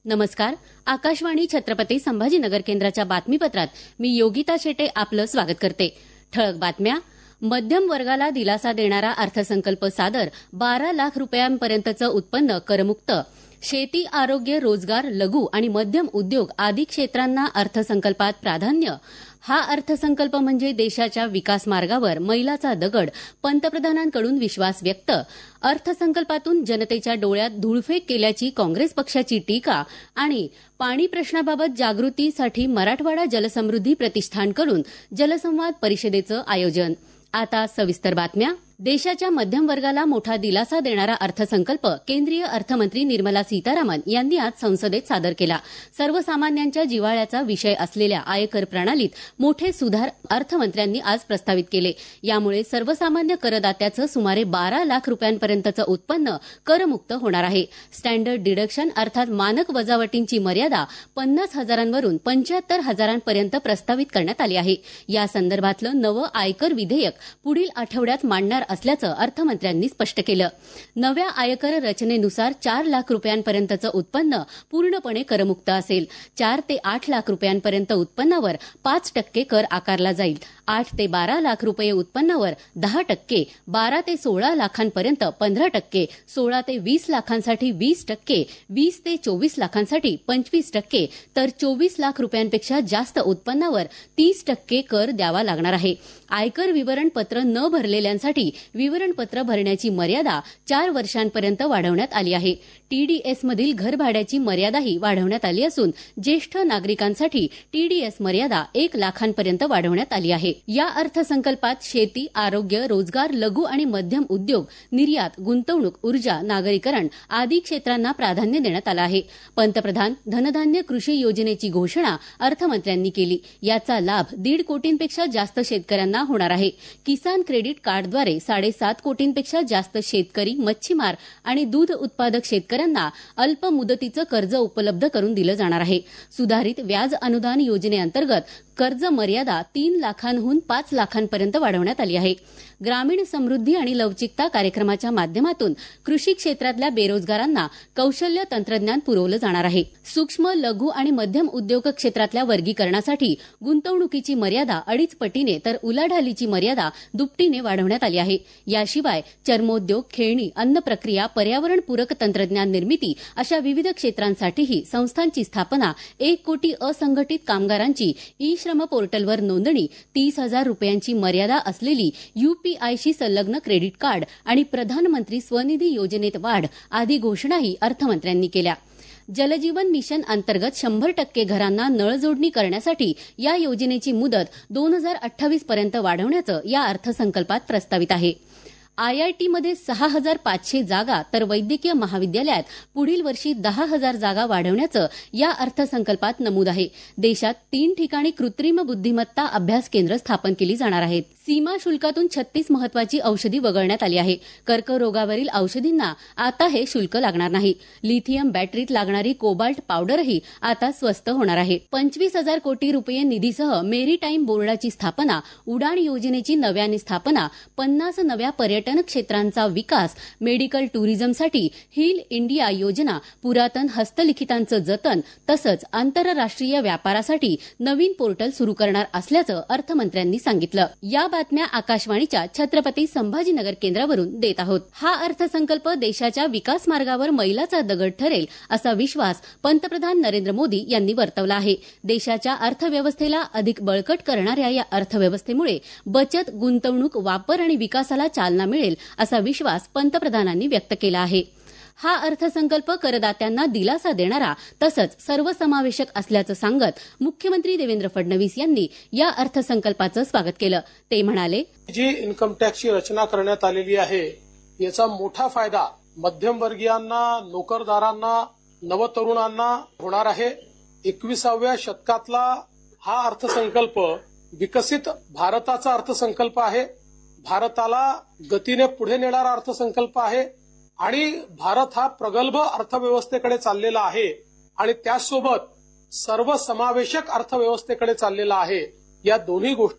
नमस्कार. आकाशवाणी छत्रपती संभाजीनगर केंद्राच्या बातमीपत्रात मी योगिता शेटे आपलं स्वागत करते. ठळक बातम्या. मध्यम वर्गाला दिलासा देणारा अर्थसंकल्प सादर. 12 लाख रुपयांपर्यंतचं उत्पन्न करमुक्त. शेती, आरोग्य, रोजगार, लघु आणि मध्यम उद्योग आदी क्षेत्रांना अर्थसंकल्पात प्राधान्य. हा अर्थसंकल्प म्हणजे देशाच्या विकास मार्गावर मैलाचा दगड. पंतप्रधानांकडून विश्वास व्यक्त. अर्थसंकल्पातून जनतेच्या डोळ्यात धूळफेक केल्याची काँग्रेस पक्षाची टीका. आणि पाणी प्रश्नाबाबत जागृतीसाठी मराठवाडा जलसमृद्धी प्रतिष्ठानकडून जलसंवाद परिषदेचं आयोजन. आता सविस्तर बातम्या. देशाच्या मध्यम वर्गाला मोठा दिलासा देणारा अर्थसंकल्प केंद्रीय अर्थमंत्री निर्मला सीतारामन यांनी आज संसदेत सादर केला. सर्वसामान्यांच्या जिव्हाळ्याचा विषय असलेल्या आयकर प्रणालीत मोठे सुधार अर्थमंत्र्यांनी आज प्रस्तावित केले. यामुळे सर्वसामान्य करदात्याचं सुमारे 12 लाख रुपयांपर्यंतचं उत्पन्न करमुक्त होणार आहे. स्टँडर्ड डिडक्शन अर्थात मानक वजावटींची मर्यादा 50,000वरून 75,000पर्यंत प्रस्तावित करण्यात आली आहे. या संदर्भातलं नवं आयकर विधेयक पुढील आठवड्यात मांडणार असल्याचं अर्थमंत्र्यांनी स्पष्ट केलं. नव्या आयकर रचनेनुसार 4 लाख रुपयांपर्यंतचं उत्पन्न पूर्णपणे करमुक्त असेल. 4 ते 8 लाख रुपयांपर्यंत उत्पन्नावर 5% कर आकारला जाईल. 8 ते 12 लाख रुपये उत्पन्नावर 10%, 12 ते 16 लाखांपर्यंत 15%, 16 ते 20 लाखांसाठी 20%, 20 ते 24 लाखांसाठी 25%, तर 24 लाख रुपयांपेक्षा जास्त उत्पन्नावर 30% कर द्यावा लागणार आहे. आयकर विवरणपत्र न भरलेल्यांसाठी विवरणपत्र भरण्याची मर्यादा 4 वर्षांपर्यंत वाढवण्यात आली आहे. टीडीएसमधील घरभाड्याची मर्यादाही वाढवण्यात आली असून ज्येष्ठ नागरिकांसाठी टीडीएस मर्यादा 1 लाखांपर्यंत वाढवण्यात आली आहे. या अर्थसंकल्पात शेती, आरोग्य, रोजगार, लघु आणि मध्यम उद्योग, निर्यात, गुंतवणूक, ऊर्जा, नागरीकरण आदी क्षेत्रांना प्राधान्य देण्यात आलं आहे. पंतप्रधान धनधान्य कृषी योजनेची घोषणा अर्थमंत्र्यांनी केली. याचा लाभ 1.5 कोटींपेक्षा जास्त शेतकऱ्यांना होणार आहे. किसान क्रेडिट कार्डद्वारे 7.5 कोटींपेक्षा जास्त शेतकरी, मच्छीमार आणि दूध उत्पादक शेतकऱ्यांना अल्प मुदतीचं कर्ज उपलब्ध करून दिलं जाणार आहे. सुधारित व्याज अनुदान योजनेअंतर्गत कर्ज मर्यादा 3 लाखांहून 5 लाखांपर्यंत वाढवण्यात आली आहे. ग्रामीण समृद्धी आणि लवचिकता कार्यक्रमाच्या माध्यमातून कृषी क्षेत्रातल्या बेरोजगारांना कौशल्य तंत्रज्ञान पुरवलं जाणार आहे. सूक्ष्म, लघु आणि मध्यम उद्योग क्षेत्रातल्या वर्गीकरणासाठी गुंतवणुकीची मर्यादा 2.5 पटीने तर उलाढालीची मर्यादा दुपटीने वाढवण्यात आली आहे. याशिवाय चर्मोद्योग, खेळणी, अन्न प्रक्रिया, पर्यावरणपूरक तंत्रज्ञान निर्मिती अशा विविध क्षेत्रांसाठीही संस्थांची स्थापना, 1 कोटी असंघटित कामगारांची ई-श्रम पोर्टलवर नोंदणी, 30,000 रुपयांची मर्यादा असलेली यूपीआयशी संलग्न क्रेडिट कार्ड आणि प्रधानमंत्री स्वनिधी योजनेत वाढ आदी घोषणाही अर्थमंत्र्यांनी केल्या. जलजीवन मिशन अंतर्गत 100% घरांना नळजोडणी करण्यासाठी या योजनेची मुदत 2028 पर्यंत वाढवण्याचं या अर्थसंकल्पात प्रस्तावित आहे. आयआयटीमध्ये 6,500 जागा तर वैद्यकीय महाविद्यालयात पुढील वर्षी 10,000 जागा वाढवण्याचं या अर्थसंकल्पात नमूद आहे. देशात 3 ठिकाणी कृत्रिम बुद्धिमत्ता अभ्यास केंद्र स्थापन केली जाणार आहेत. सीमा शुल्कातून 36 महत्वाची औषधी वगळण्यात आली आहे. कर्करोगावरील औषधींना आता हे शुल्क लागणार नाही. लिथियम बॅटरीत लागणारी कोबाल्ट पावडरही आता स्वस्त होणार आहे. 25,000 कोटी रुपये निधीसह मेरीटाईम बोर्डाची स्थापना, उडाण योजनेची नव्याने स्थापना, 50 नव्या पर्यटन क्षेत्रांचा विकास, मेडिकल टुरिझमसाठी हिल इंडिया योजना, पुरातन हस्तलिखितांचं जतन तसंच आंतरराष्ट्रीय व्यापारासाठी नवीन पोर्टल सुरू करणार असल्याचं अर्थमंत्र्यांनी सांगितलं. या बातम्या आकाशवाणीच्या छत्रपती संभाजीनगर केंद्रावरून देत आहोत. हा अर्थसंकल्प देशाच्या विकास मार्गावर मैलाचा दगड ठरेल असा विश्वास पंतप्रधान नरेंद्र मोदी यांनी वर्तवला आहे. देशाच्या अर्थव्यवस्थेला अधिक बळकट करणाऱ्या या अर्थव्यवस्थेमुळे बचत, गुंतवणूक, वापर आणि विकासाला चालना मिळेल असा विश्वास पंतप्रधानांनी व्यक्त केला आहे. हा अर्थसंकल्प करदात्यांना दिलासा देणारा तसंच सर्वसमावेशक असल्याचं सांगत मुख्यमंत्री देवेंद्र फडणवीस यांनी या अर्थसंकल्पाचं स्वागत केलं. ते म्हणाले, जी इन्कम टॅक्सची रचना करण्यात आलेली आहे याचा मोठा फायदा मध्यमवर्गीयांना, नोकरदारांना, नवतरुणांना होणार आहे. 21व्या शतकातला हा अर्थसंकल्प विकसित भारताचा अर्थसंकल्प आहे. भारताला गतीने पुढे नेणारा अर्थसंकल्प आहे आणि भारत हा प्रगल्भ अर्थव्यवस्थेकडे चाललेला आहे आणि त्याचसोबत सर्वसमावेशक अर्थव्यवस्थेकडे चाललेला आहे. या दोन्ही गोष्टी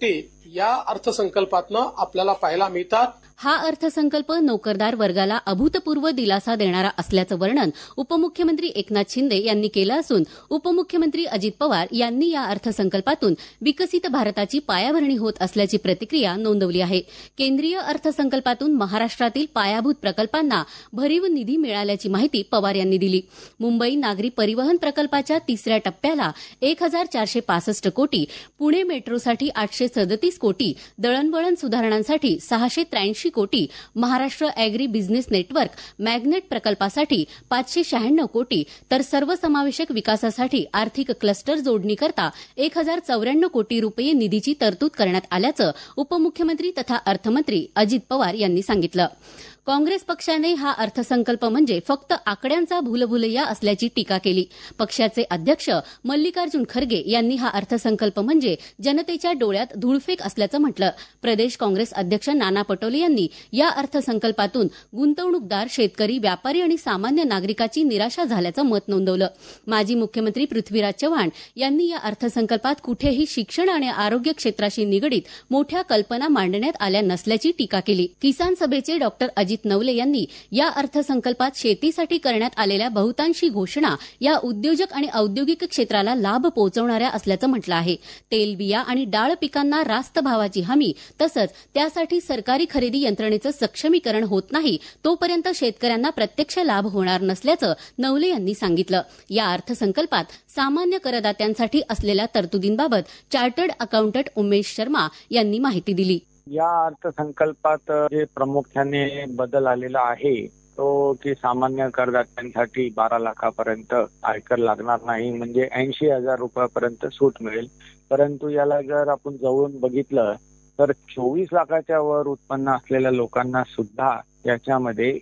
या अर्थसंकल्पातनं आपल्याला पाहायला मिळतात. हा अर्थसंकल्प नोकरदार वर्गाला अभूतपूर्व दिलासा देणारा असल्याचं वर्णन उपमुख्यमंत्री एकनाथ शिंदे यांनी केलं असून उपमुख्यमंत्री अजित पवार यांनी या अर्थसंकल्पातून विकसित भारताची पायाभरणी होत असल्याची प्रतिक्रिया नोंदवली आहे. केंद्रीय अर्थसंकल्पातून महाराष्ट्रातील पायाभूत प्रकल्पांना भरीव निधी मिळाल्याची माहिती पवार यांनी दिली. मुंबई नागरी परिवहन प्रकल्पाच्या तिसऱ्या टप्प्याला 1,465 कोटी, पुणे मेट्रोसाठी 837 कोटी, दळणवळण सुधारणांसाठी 683 कोटी, Maharashtra agri business network magnet प्रकल्पासाठी 596 कोटी, तर सर्वसमावेशक विकासासाठी आर्थिक क्लस्टर जोडणीकरता 1,094 कोटी रुपये निधीची तरतूद करण्यात आल्याचं उपमुख्यमंत्री तथा अर्थमंत्री अजित पवार यांनी सांगितलं. काँग्रेस पक्षाने हा अर्थसंकल्प म्हणजे फक्त आकड्यांचा भूलभुलैया असल्याची टीका केली. पक्षाचे अध्यक्ष मल्लिकार्जुन खरगे यांनी हा अर्थसंकल्प म्हणजे जनतेच्या डोळ्यात धूळफेक असल्याचं म्हटलं. प्रदेश काँग्रेस अध्यक्ष नाना पटोले यांनी या अर्थसंकल्पातून गुंतवणूकदार, शेतकरी, व्यापारी आणि सामान्य नागरिकाची निराशा झाल्याचं मत नोंदवलं. माजी मुख्यमंत्री पृथ्वीराज चव्हाण यांनी या अर्थसंकल्पात कुठेही शिक्षण आणि आरोग्य क्षेत्राशी निगडीत मोठ्या कल्पना मांडण्यात आल्या नसल्याची टीका केली. किसान सभेचे डॉ. अजित नवले यांनी या अर्थसंकल्पात शेतीसाठी करण्यात आलेल्या बहुतांशी घोषणा या उद्योजक आणि औद्योगिक क्षेत्राला लाभ पोहोचवणाऱ्या असल्याचं म्हटलं आहे. तेलबिया आणि डाळ पिकांना रास्त भावाची हमी तसंच त्यासाठी सरकारी खरेदी यंत्रणेचं सक्षमीकरण होत नाही तोपर्यंत शेतकऱ्यांना प्रत्यक्ष लाभ होणार नसल्याचं नवले यांनी सांगितलं. या अर्थसंकल्पात सामान्य करदात्यांसाठी असलेल्या तरतुदींबाबत चार्टर्ड अकाउंटंट उमेश शर्मा यांनी माहिती दिली. या अर्थसंकल्पात जे प्रामुख्याने बदल आलेला आहे तो की सामान्य करदात्यांसाठी 12 लाखापर्यंत आयकर लागणार नाही, म्हणजे 80,000 रुपयापर्यंत सूट मिळेल. परंतु याला जर आपण जवळून बघितलं तर 24 लाखाच्या वर उत्पन्न असलेल्या लोकांना सुद्धा याच्यामध्ये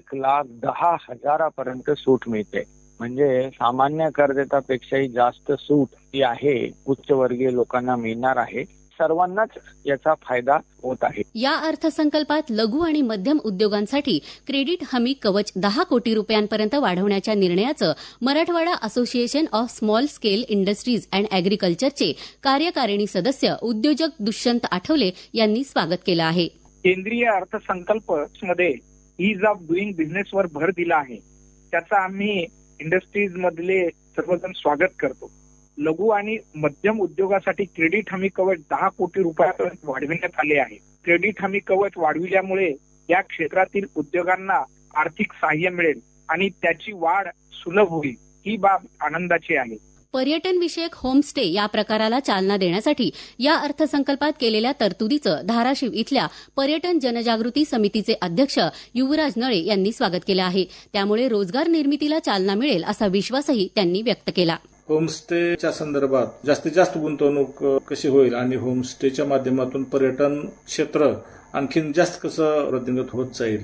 1,10,000 सूट मिळते. म्हणजे सामान्य करदात्यापेक्षाही जास्त सूट ही आहे उच्चवर्गीय लोकांना मिळणार आहे. सर्वांनाच याचा फायदा होत आहे. या अर्थसंकल्पात लघु आणि मध्यम उद्योगांसाठी क्रेडिट हमी कवच 10 कोटी रुपयांपर्यंत वाढवण्याच्या निर्णयाचं Marathwada association of small scale industries and अॅग्रिकल्चरचे कार्यकारिणी सदस्य उद्योजक दुष्यंत आठवले यांनी स्वागत केलं आहे. केंद्रीय अर्थसंकल्पामध्ये ईज ऑफ डुईंग बिझनेसवर भर दिला आहे. त्याचा आम्ही इंडस्ट्रीज मधले सर्वजण स्वागत करतो. लघु आणि मध्यम उद्योगासाठी क्रेडिट हमी कवच 10 कोटी रुपयापर्यंत वाढविण्यात आले आहे. क्रेडिट हमी कवच वाढविल्यामुळे या क्षेत्रातील उद्योगांना आर्थिक सहाय्य मिळेल आणि त्याची वाढ सुलभ होईल. ही बाब आनंदाची आहे. पर्यटन विषयक होमस्टे या प्रकाराला चालना देण्यासाठी या अर्थसंकल्पात केलेल्या तरतुदीचं धाराशिव इथल्या पर्यटन जनजागृती समितीचे अध्यक्ष युवराज नळे यांनी स्वागत केलं आहे. त्यामुळे रोजगार निर्मितीला चालना मिळेल असा विश्वासही त्यांनी व्यक्त केला. होमस्टेच्या संदर्भात जास्तीत जास्त गुंतवणूक कशी होईल आणि होमस्टेच्या माध्यमातून पर्यटन क्षेत्र आणखीन जास्त कसं वृद्धिंगत होत जाईल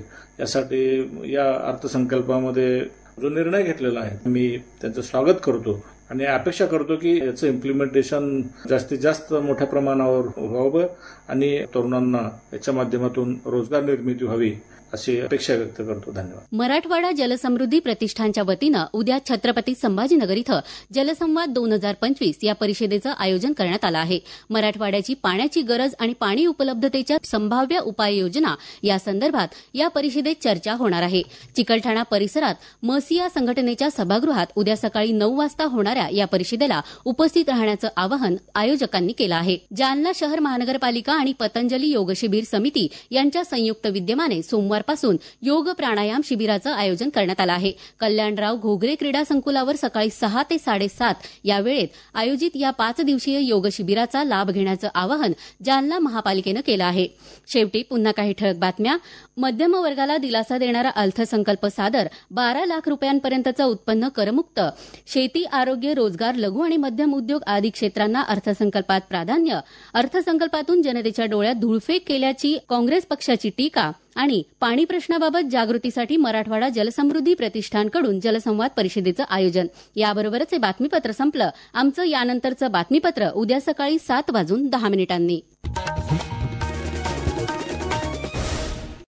यासाठी या अर्थसंकल्पामध्ये जो निर्णय घेतलेला आहे मी त्यांचं स्वागत करतो आणि अपेक्षा करतो की याचं इम्प्लिमेंटेशन जास्तीत जास्त मोठ्या प्रमाणावर व्हावं आणि तरुणांना याच्या माध्यमातून रोजगार निर्मिती व्हावी अशी अपेक्षा व्यक्त करतो. धन्यवाद. मराठवाडा जलसमृद्धी प्रतिष्ठानच्या वतीनं उद्या छत्रपती संभाजीनगर इथं जलसंवाद 2025 या परिषदेचं आयोजन करण्यात आलं आहे. मराठवाड्याची पाण्याची गरज आणि पाणी उपलब्धतेच्या संभाव्य उपाययोजना या संदर्भात या परिषदेत चर्चा होणार आहे. चिकलठाणा परिसरात मसिया संघटनेच्या सभागृहात उद्या सकाळी 9 वाजता होणाऱ्या या परिषदेला उपस्थित राहण्याचं आवाहन आयोजकांनी केलं आहे. जालना शहर महानगरपालिका आणि पतंजली योग शिबिर समिती यांच्या संयुक्त विद्यमाने सोमवार पासून योग प्राणायाम शिबिराचं आयोजन करण्यात आलं आहे. कल्याणराव घोगरे क्रीडा संकुलावर सकाळी 6 ते 7:30 या वेळेत आयोजित या 5 दिवसीय योग शिबिराचा लाभ घेण्याचं आवाहन जालना महापालिकेनं केलं आहे. शेवटी पुन्हा काही ठळक बातम्या. मध्यम वर्गाला दिलासा देणारा अर्थसंकल्प सादर, 12 लाख रुपयांपर्यंतचं उत्पन्न करमुक्त, शेती, आरोग्य, रोजगार, लघु आणि मध्यम उद्योग आदी क्षेत्रांना अर्थसंकल्पात प्राधान्य, अर्थसंकल्पातून जनतेच्या डोळ्यात धूळफेक केल्याची काँग्रेस पक्षाची टीका आणि पाणी प्रश्नाबाबत जागृतीसाठी मराठवाडा जलसमृद्धी प्रतिष्ठानकडून जलसंवाद परिषदेचं आयोजन. याबरोबरच हे बातमीपत्र संपलं. आमचं यानंतरचं बातमीपत्र उद्या सकाळी 7:10 वाजून